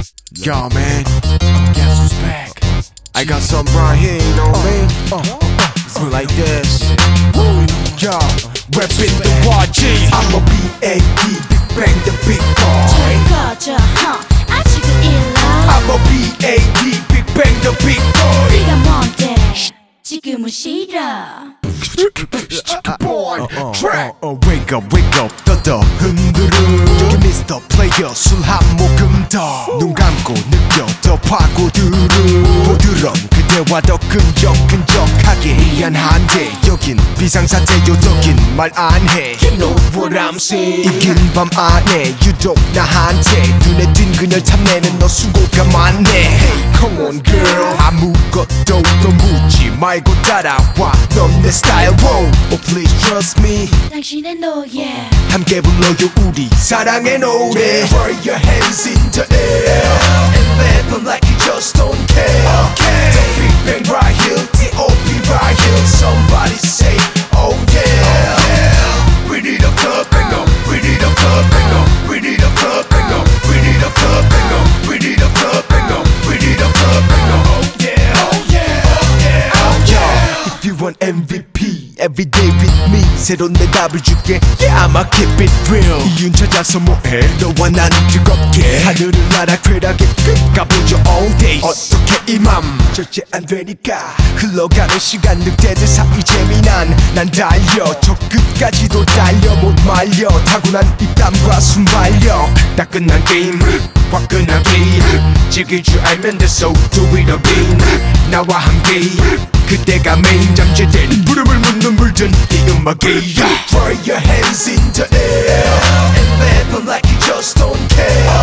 Yo, man, guess who's back? I got some right here, you know what I mean? It's like this. Yo, reppin' the YG. I'm a B.A.D. Big Bang the big boy. 잘 꺼져, 아직은 일러. I'm a B.A.D. Big Bang the big boy. 네가 뭔데? 지금은 싫어. Wake up, 떠 흔들어. 여기 Mr. Player 술 한 모금 더. 눈 감고 느껴 더 파고들어. 부드러운 그대와 더 끈적끈적하게 미안한데 여긴 비상사태요 덕인 말 안 해. You know what I'm saying. 이긴 밤 안에 유독 나한테 눈에 띈 그녀를 탐내는 너 수고가 많네. Hey, come on girl. 아무것도 더 묻지 말고 따라와. 넌 내 스타일. Oh please trust me. 당신의 노예. 함께 불러요 우리 사랑의 노래. Throw your hands in the air and live like you just don't care. Okay. The Big Bang right here, D.O.P. right here. Somebody say, oh yeah. Oh, yeah. We need a club banger. We need a club banger. We need a club banger. We need a club banger. We need a club banger. We need a club banger. Oh yeah. Oh yeah. Oh yeah. Oh yeah. If you want MVP every day with me 새로운 내 답을 줄게. Yeah I'ma keep it real. 이윤 찾아서 뭐해 너와 난 뜨겁게 하늘을 날아 쾌락에 가보죠 all days. 어떻게 이 맘 절제 안 되니까 흘러가는 시간 늑대들 사이 재미난 난 달려 저 끝까지도 달려 못 말려 타고난 입담과 순발력 다 끝난 게임 화끈하게 즐길 줄 알면 됐어 do it again. 나와 함께 그때가 메인 잠재된 부름을 묻는 물든 이 음악에 Throw your hands in the air and live like you just don't care.